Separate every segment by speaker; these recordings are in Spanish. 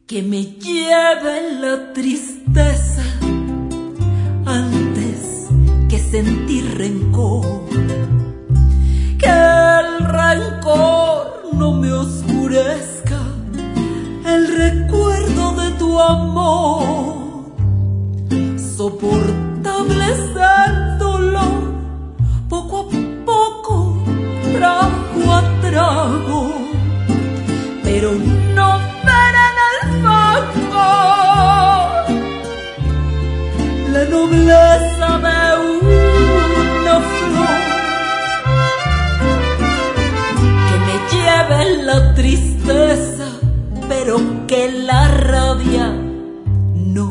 Speaker 1: que me lleve la tristeza antes que sentir rencor, que el rencor no me oscurezca el recuerdo de tu amor. Soportable es el dolor, poco a poco, trago a trago, pero no verá en el fango la nobleza de una flor. Que me lleve la tristeza, pero que la rabia no.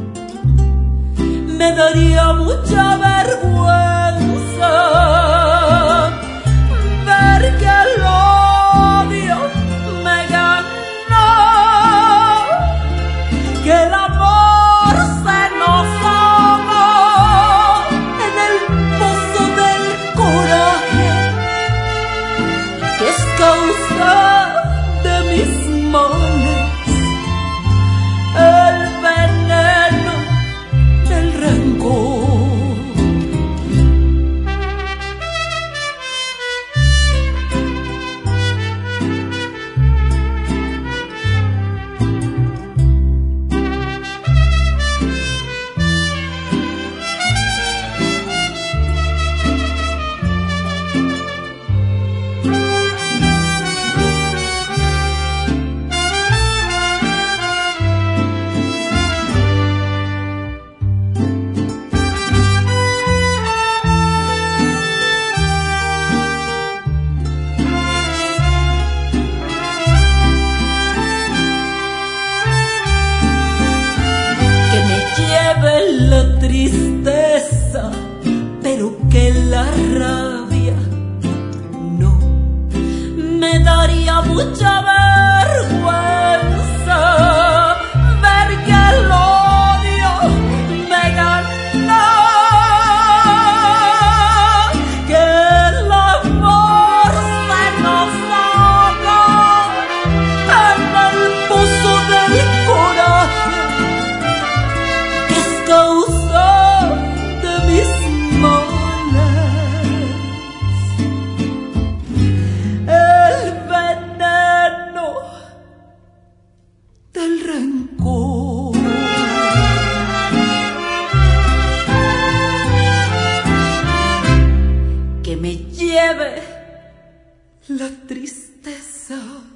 Speaker 1: Me daría mucha vergüenza ver que el odio me ganó, que el amor se nos ahogó en el pozo del coraje, que es causa de mis males, el veneno del rencor. La tristeza, pero que la rabia no. Me daría mucha vergüenza ver que el odio me ganó, que el amor se nos ahogó en el pozo del coraje, causa de mis males, el veneno del rencor. Que me lleve la tristeza,